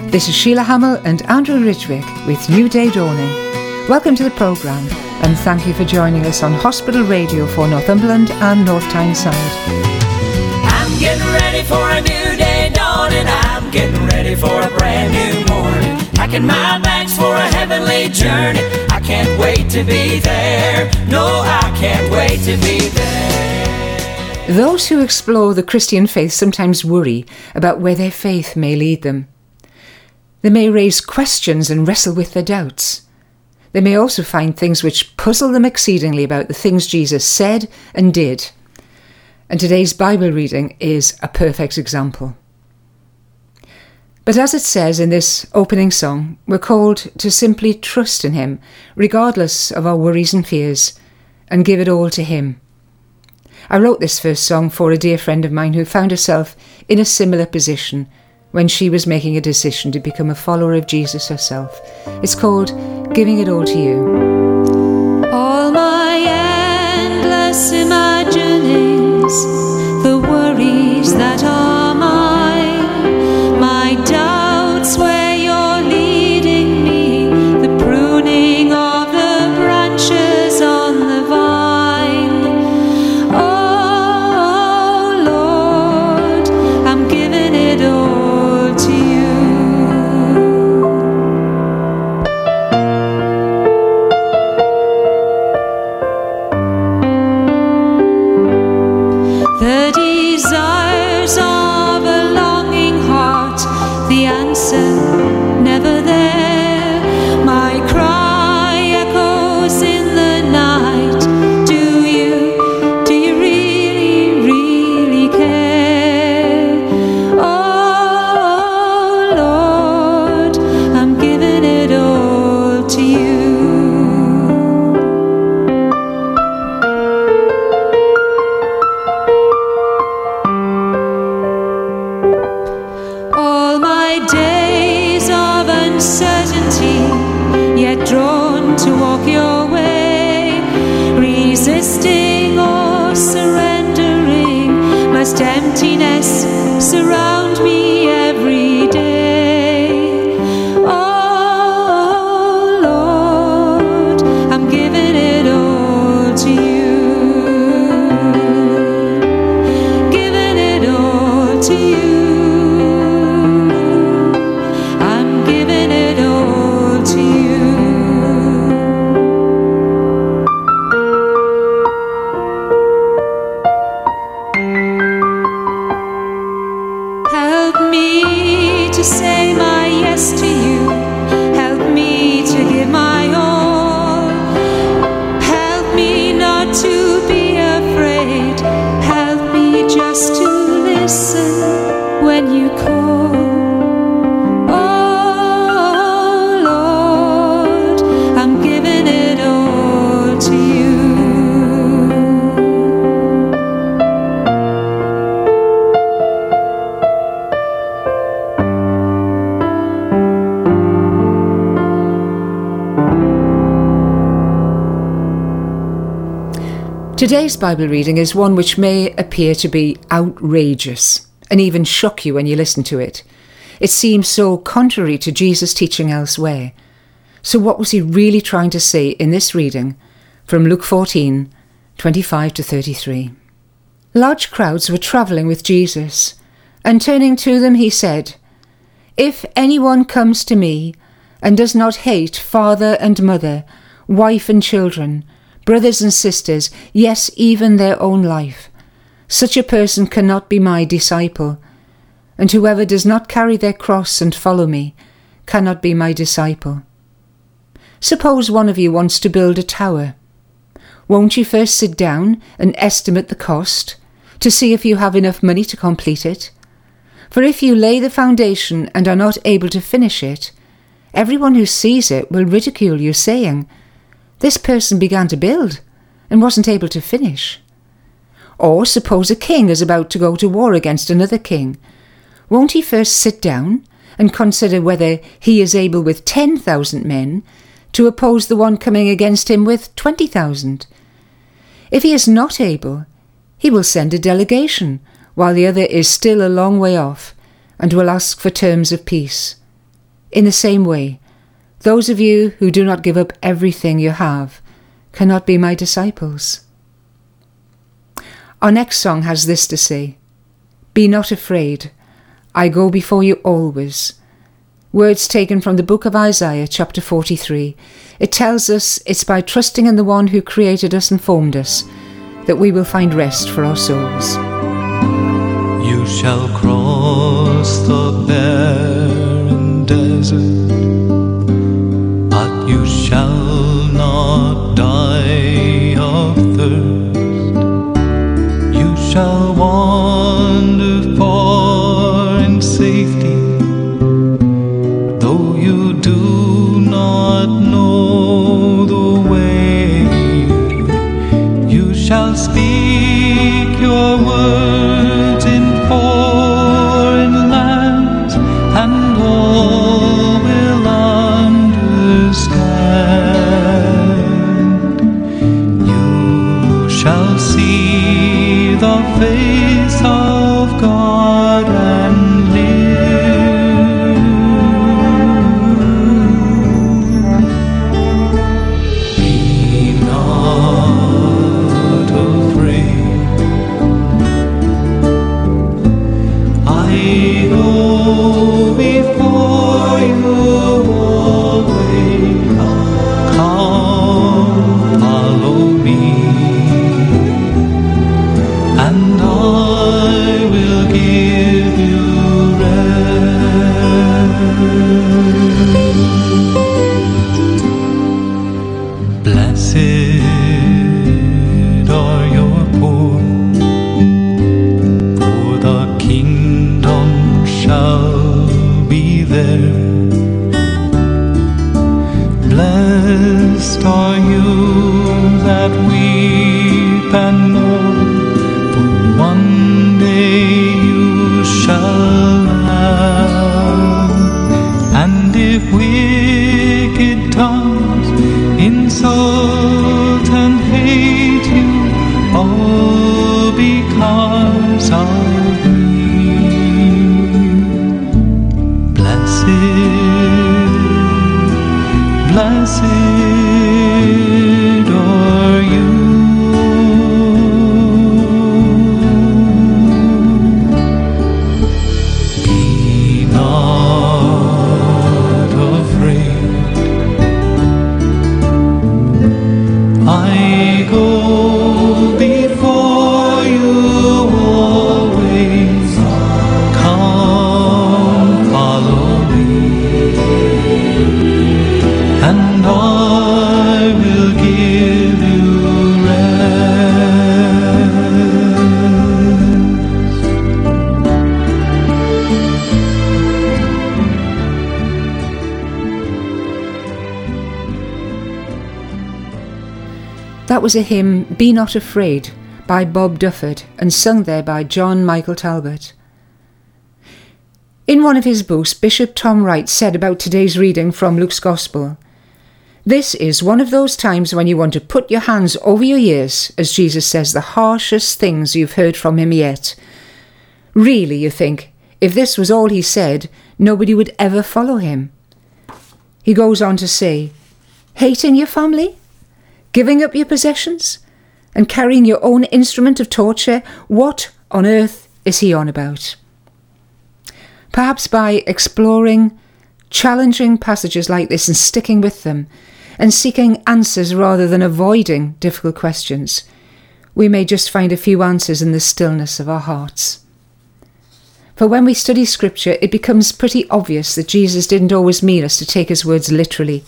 This is Sheila Hamill and Andrew Ridgwick with New Day Dawning. Welcome to the programme and thank you for joining us on Hospital Radio for Northumberland and North Tyneside. I'm getting ready for a new day dawning. I'm getting ready for a brand new morning. Packing my bags for a heavenly journey. I can't wait to be there. No, I can't wait to be there. Those who explore the Christian faith sometimes worry about where their faith may lead them. They may raise questions and wrestle with their doubts. They may also find things which puzzle them exceedingly about the things Jesus said and did. And today's Bible reading is a perfect example. But as it says in this opening song, we're called to simply trust in Him, regardless of our worries and fears, and give it all to Him. I wrote this first song for a dear friend of mine who found herself in a similar position when she was making a decision to become a follower of Jesus herself. It's called Giving It All to You. All my endless imaginings, the worries that are mine, my doubts where you're leading me, the pruning of the branches on the vine. Oh Lord, I'm giving it all. Never there, my cry echoes in the night. Do you really, really care? Oh Lord, I'm giving it all to you. All my days of uncertainty, yet drawn to walk your way, resisting or surrendering, must emptiness surround me every day. Oh Lord, I'm giving it all to you, giving it all to you. To say my yes to you, help me to give my all, help me not to be afraid, help me just to listen when you call. Oh Lord, I'm giving it all to you. Today's Bible reading is one which may appear to be outrageous and even shock you when you listen to it. It seems so contrary to Jesus' teaching elsewhere. So what was he really trying to say in this reading from Luke 14, 25 to 33? Large crowds were travelling with Jesus, and turning to them he said, "If anyone comes to me and does not hate father and mother, wife and children, brothers and sisters, yes, even their own life, such a person cannot be my disciple. And whoever does not carry their cross and follow me cannot be my disciple. Suppose one of you wants to build a tower. Won't you first sit down and estimate the cost to see if you have enough money to complete it? For if you lay the foundation and are not able to finish it, everyone who sees it will ridicule you, saying, 'This person began to build and wasn't able to finish.' Or suppose a king is about to go to war against another king. Won't he first sit down and consider whether he is able with 10,000 men to oppose the one coming against him with 20,000? If he is not able, he will send a delegation, while the other is still a long way off, and will ask for terms of peace. In the same way, those of you who do not give up everything you have cannot be my disciples. Our next song has this to say: Be not afraid, I go before you always. Words taken from the book of Isaiah, chapter 43. It tells us it's by trusting in the one who created us and formed us that we will find rest for our souls. You shall cross the barren desert, but you shall not die of thirst. You shall wander far in safety, though you do not know the way. You shall speak your words in foreign lands, and all will understand. You shall see the face of God and live. Be not afraid, I go before you always. Come, follow me, and I will give you rest. Blessed are your poor, for the kingdom shall be theirs. Blessed are you that weep and mourn, for one day you shall laugh. And if wicked tongues insult and hate you, all because of me, blessed are you. Be not afraid, I go before you always. Come, follow me, and I will give you rest. That was a hymn, Be Not Afraid, by Bob Dufford, and sung there by John Michael Talbot. In one of his books, Bishop Tom Wright said about today's reading from Luke's Gospel, "This is one of those times when you want to put your hands over your ears as Jesus says the harshest things you've heard from him yet. Really, you think, if this was all he said, nobody would ever follow him." He goes on to say, hating your family, giving up your possessions, and carrying your own instrument of torture, what on earth is he on about? Perhaps by exploring, challenging passages like this and sticking with them, and seeking answers rather than avoiding difficult questions, we may just find a few answers in the stillness of our hearts. For when we study Scripture, it becomes pretty obvious that Jesus didn't always mean us to take his words literally.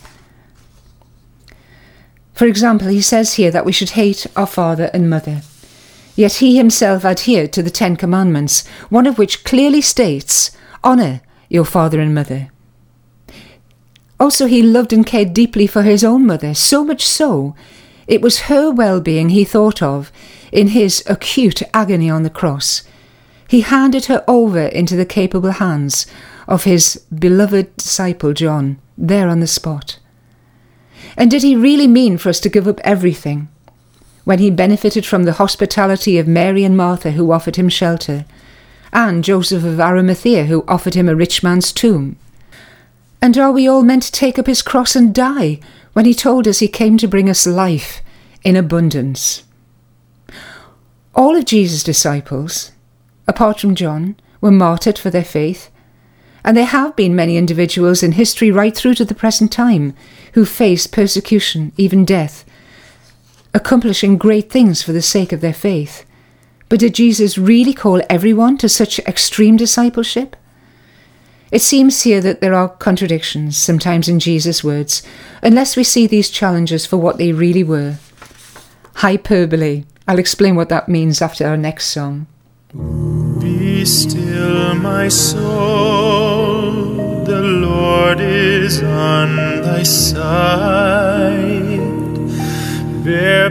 For example, he says here that we should hate our father and mother. Yet he himself adhered to the 10 Commandments, one of which clearly states, honour your father and mother. Also, he loved and cared deeply for his own mother, so much so, it was her well-being he thought of in his acute agony on the cross. He handed her over into the capable hands of his beloved disciple John, there on the spot. And did he really mean for us to give up everything when he benefited from the hospitality of Mary and Martha, who offered him shelter, and Joseph of Arimathea, who offered him a rich man's tomb? And are we all meant to take up his cross and die when he told us he came to bring us life in abundance? All of Jesus' disciples, apart from John, were martyred for their faith, and there have been many individuals in history right through to the present time who faced persecution, even death, accomplishing great things for the sake of their faith. But did Jesus really call everyone to such extreme discipleship? It seems here that there are contradictions, sometimes in Jesus' words, unless we see these challenges for what they really were. Hyperbole. I'll explain what that means after our next song. Be still, my soul, the Lord is on thy side. Bear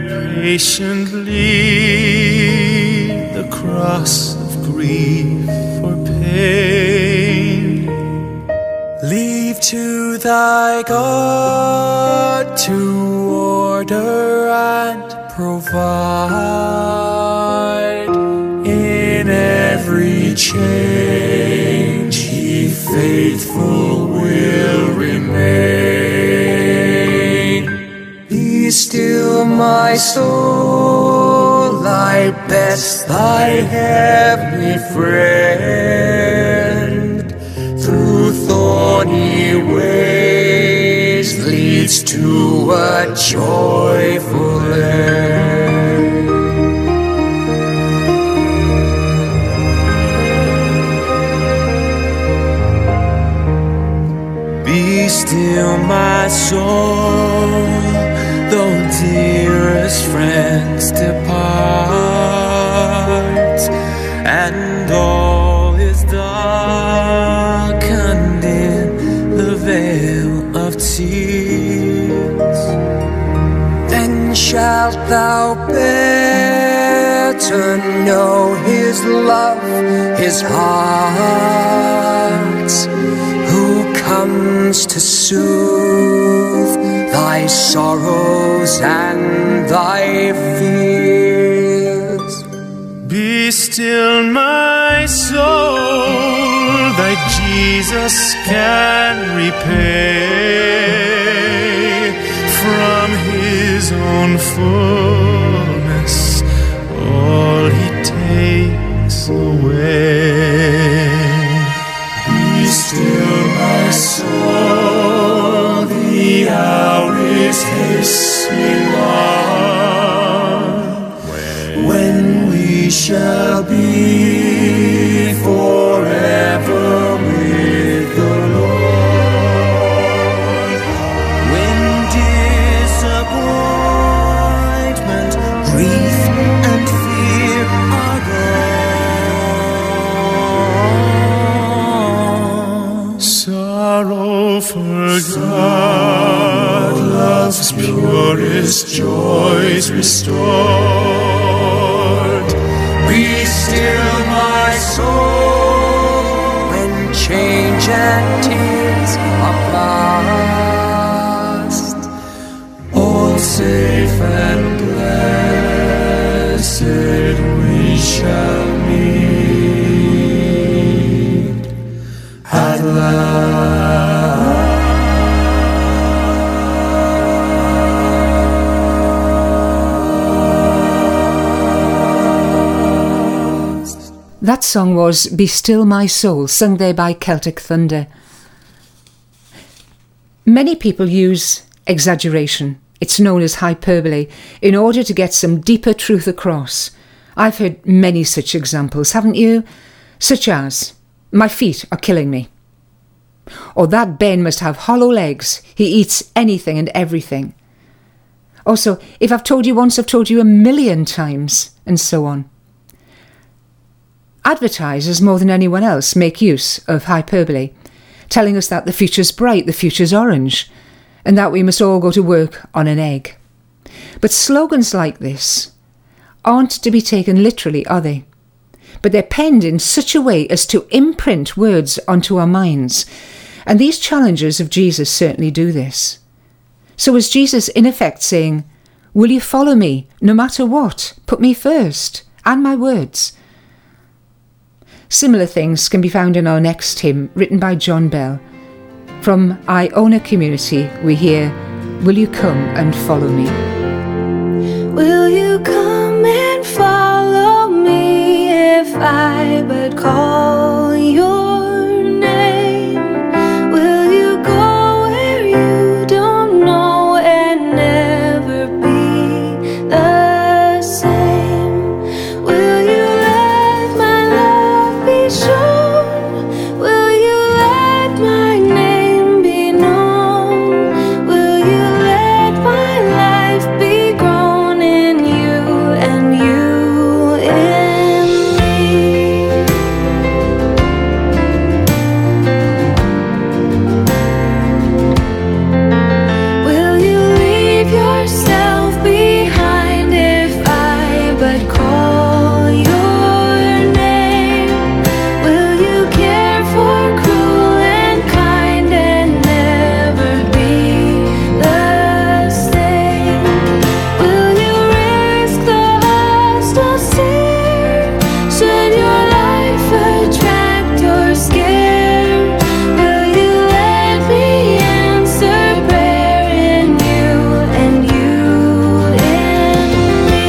patiently the cross of grief for pain. Leave to thy God to order and provide. In every change he faithful will remain. Be still, my soul, thy best, thy heavenly friend, through thorny ways leads to a joyful end. Be still, my soul, though dearest friends depart, and all is darkened in the veil of tears. Then shalt thou better know his love, his heart, who comes to soothe thy sorrows and thy fears. Be still, my soul, thy Jesus can repay from his own fullness all he takes away. Be still, my soul, the hour is hastening on, when we shall be forever with the Lord. When disappointment, grief, and fear are gone, sorrow forgot, love's purest joys restored. Be still, my soul, when change and tears are past, all safe and blessed we shall meet at last. That song was Be Still My Soul, sung there by Celtic Thunder. Many people use exaggeration, it's known as hyperbole, in order to get some deeper truth across. I've heard many such examples, haven't you? Such as, my feet are killing me. Or that Ben must have hollow legs, he eats anything and everything. Also, if I've told you once, I've told you a million times, and so on. Advertisers, more than anyone else, make use of hyperbole, telling us that the future's bright, the future's orange, and that we must all go to work on an egg. But slogans like this aren't to be taken literally, are they? But they're penned in such a way as to imprint words onto our minds, and these challenges of Jesus certainly do this. So is Jesus in effect saying, will you follow me no matter what? Put me first, and my words. Similar things can be found in our next hymn, written by John Bell. From Iona Community, we hear, "Will you come and follow me?" Will you come and follow me if I but call your name? Will you go where you don't know and never be the same? Will you let my love be shown? Will you let my name be known? Will you let my life be grown in you and you in me? Will you leave yourself behind if I but call your name? Will you care for cruel and kind and never be the same? Will you risk the hostile stare? Should your life attract or scare? Will you let me answer prayer in you and you in me?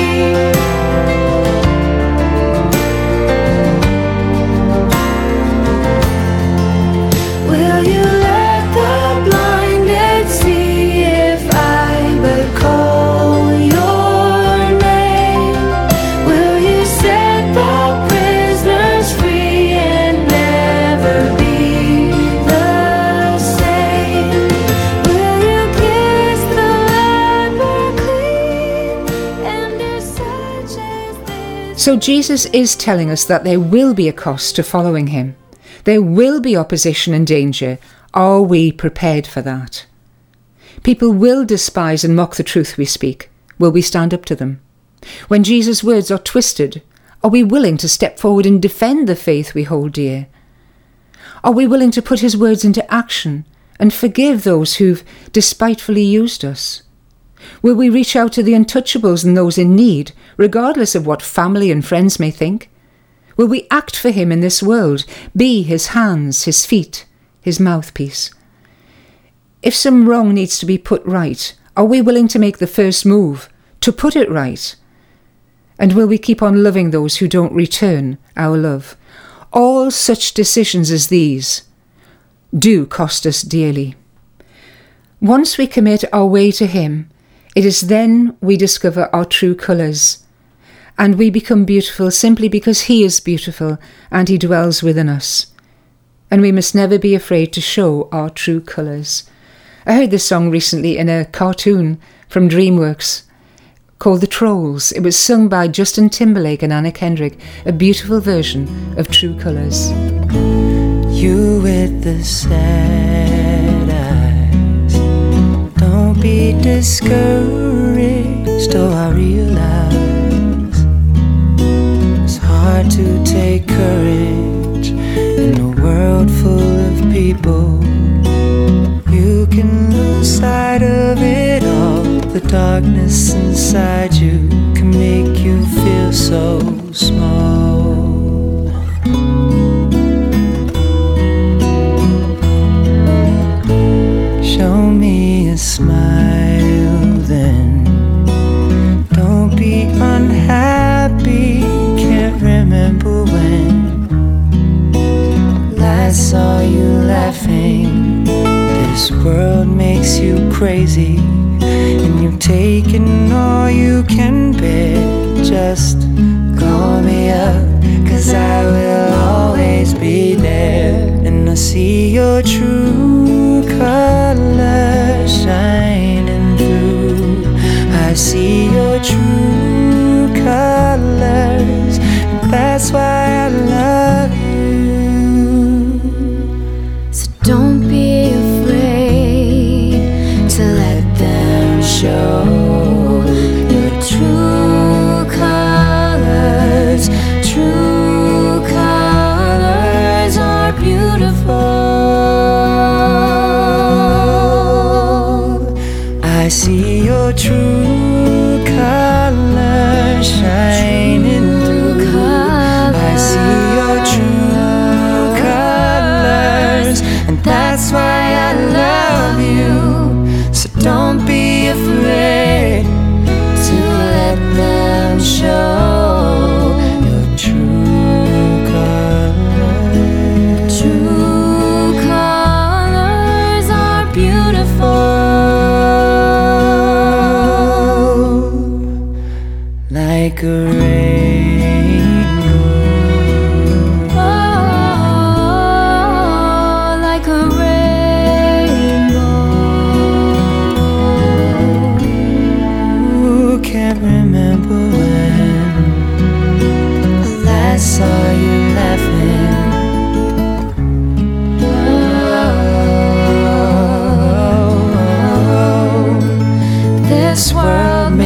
Will you let the blinded see if I but call your name? Will you set the prisoners free and never be the same? Will you kiss the leper clean and do such as this? So Jesus is telling us that there will be a cost to following him. There will be opposition and danger. Are we prepared for that? People will despise and mock the truth we speak. Will we stand up to them? When Jesus' words are twisted, are we willing to step forward and defend the faith we hold dear? Are we willing to put his words into action and forgive those who've despitefully used us? Will we reach out to the untouchables and those in need, regardless of what family and friends may think? Will we act for him in this world, be his hands, his feet, his mouthpiece? If some wrong needs to be put right, are we willing to make the first move to put it right? And will we keep on loving those who don't return our love? All such decisions as these do cost us dearly. Once we commit our way to him, it is then we discover our true colours, and we become beautiful simply because he is beautiful and he dwells within us. And we must never be afraid to show our true colours. I heard this song recently in a cartoon from DreamWorks called The Trolls. It was sung by Justin Timberlake and Anna Kendrick, a beautiful version of True Colours. You with the sad eyes, don't be discouraged, oh I realize it's hard to take courage in a world full of people. You can lose sight of it all. The darkness inside you can make you feel so small. Show me a smile then. Don't be unhappy. Can't remember when last saw you laughing. This world makes you crazy, and you've taken all you can bear. Just call me up, 'cause I will always be there. And I see your true colors shining through. I see your true colors, and that's why I love you. So don't be afraid to let them show your true colors. True colors are beautiful. I see your true colors shining through. I see your true colors, and that's why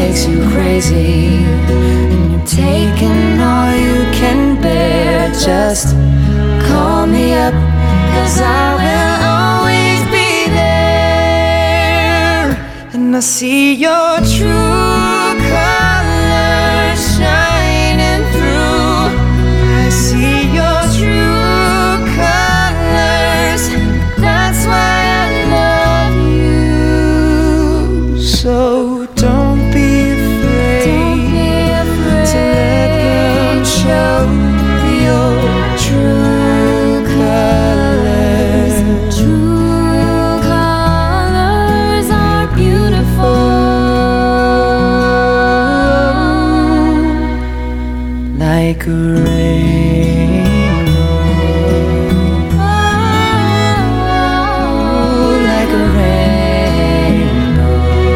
makes you crazy, and you're taking all you can bear. Just call me up, 'cause I will always be there. And I see your true colors shining through. I see your true colors. That's why I love you. So don't be afraid, to let them show your true colors. True colors are beautiful, like a rainbow, like a rainbow.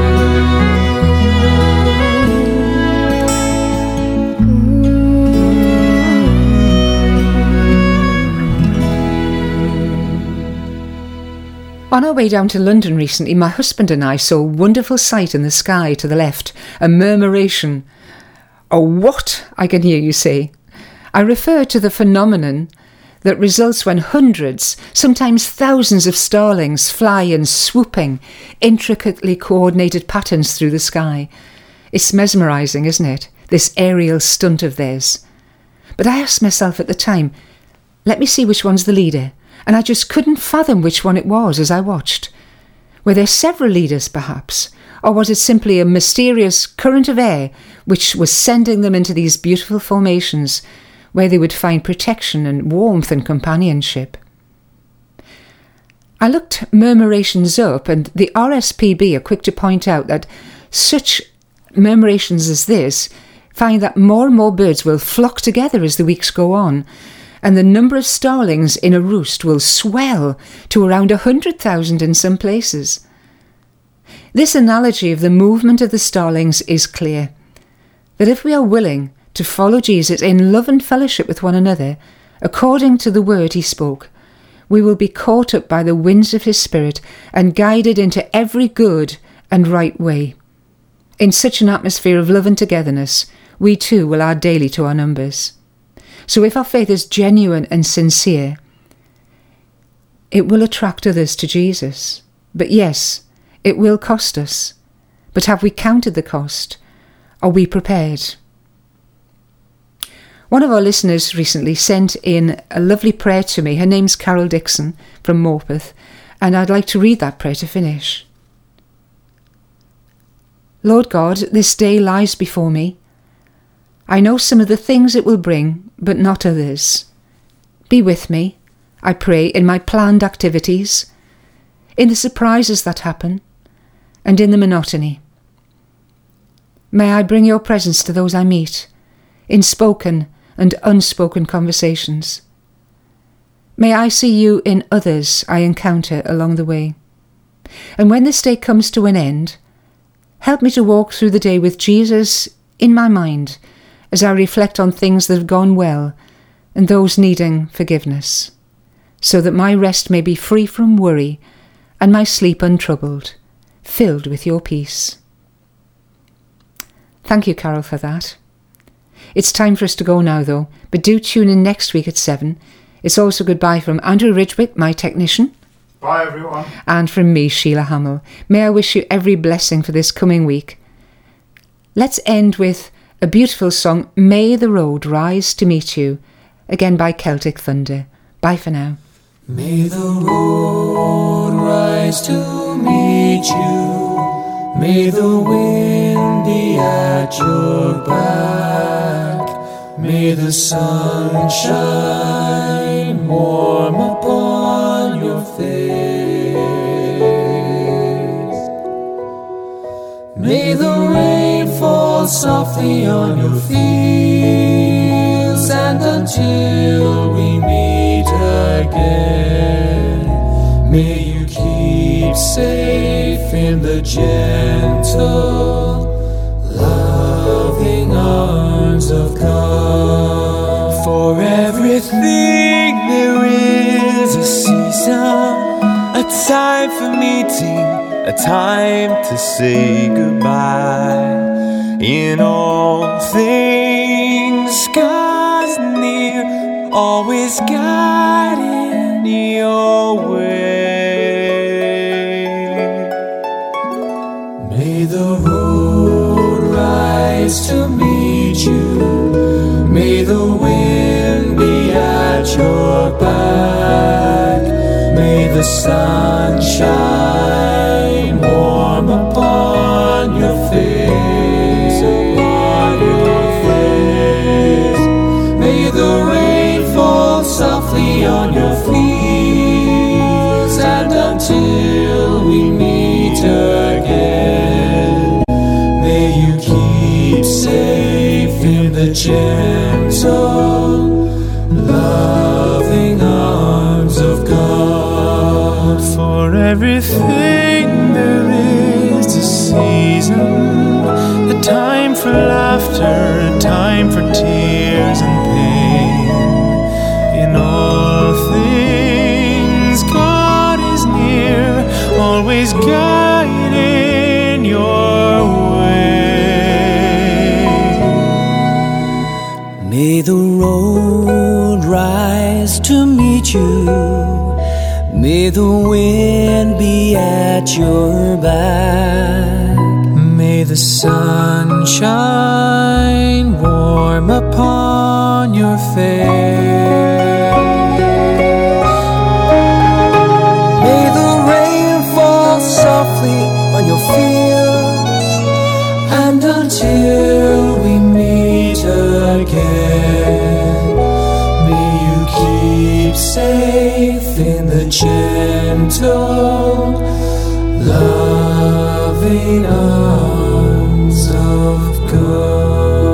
On our way down to London recently, my husband and I saw a wonderful sight in the sky to the left, a murmuration. A what? I can hear you say. I refer to the phenomenon that results when hundreds, sometimes thousands of starlings fly in swooping, intricately coordinated patterns through the sky. It's mesmerising, isn't it? This aerial stunt of theirs. But I asked myself at the time, let me see which one's the leader. And I just couldn't fathom which one it was as I watched. Were there several leaders, perhaps? Or was it simply a mysterious current of air which was sending them into these beautiful formations where they would find protection and warmth and companionship? I looked murmurations up, and the RSPB are quick to point out that such murmurations as this find that more and more birds will flock together as the weeks go on, and the number of starlings in a roost will swell to around 100,000 in some places. This analogy of the movement of the starlings is clear, that if we are willing to follow Jesus in love and fellowship with one another, according to the word he spoke, we will be caught up by the winds of his Spirit and guided into every good and right way. In such an atmosphere of love and togetherness, we too will add daily to our numbers. So if our faith is genuine and sincere, it will attract others to Jesus. But yes, it will cost us. But have we counted the cost? Are we prepared? One of our listeners recently sent in a lovely prayer to me. Her name's Carol Dixon from Morpeth, and I'd like to read that prayer to finish. Lord God, this day lies before me. I know some of the things it will bring, but not others. Be with me, I pray, in my planned activities, in the surprises that happen, and in the monotony. May I bring your presence to those I meet, in spoken and unspoken conversations. May I see you in others I encounter along the way. And when this day comes to an end, help me to walk through the day with Jesus in my mind, as I reflect on things that have gone well and those needing forgiveness, so that my rest may be free from worry and my sleep untroubled, filled with your peace. Thank you, Carol, for that. It's time for us to go now, though, but do tune in next week at 7. It's also goodbye from Andrew Ridgwick, my technician. Bye, everyone. And from me, Sheila Hamill. May I wish you every blessing for this coming week. Let's end with a beautiful song, May the Road Rise to Meet You, again by Celtic Thunder. Bye for now. May the road rise to meet you. May the wind be at your back. May the sun shine warm upon your face. May the rain fall softly on your fields, and until we meet again, may you keep safe in the gentle, loving arms of God. For everything there is a season, a time for meeting, a time to say goodbye. In all things, God's near, always guiding your way. May the road rise to meet you. May the wind be at your back. May the sun shine warm upon your face, upon your face. May the rain fall softly on your fields, and until we meet again, may you keep safe in the gentle, loving arms of God. For everything there is a season, a time for laughter, a time for tears and pain. In all things, God is near, always guiding your way. May the road rise to meet you. May the wind be at your back. May the sun shine warm upon your face. May the rain fall softly on your fields, And until we meet again, may you keep safe in the gentle, loving arms of God.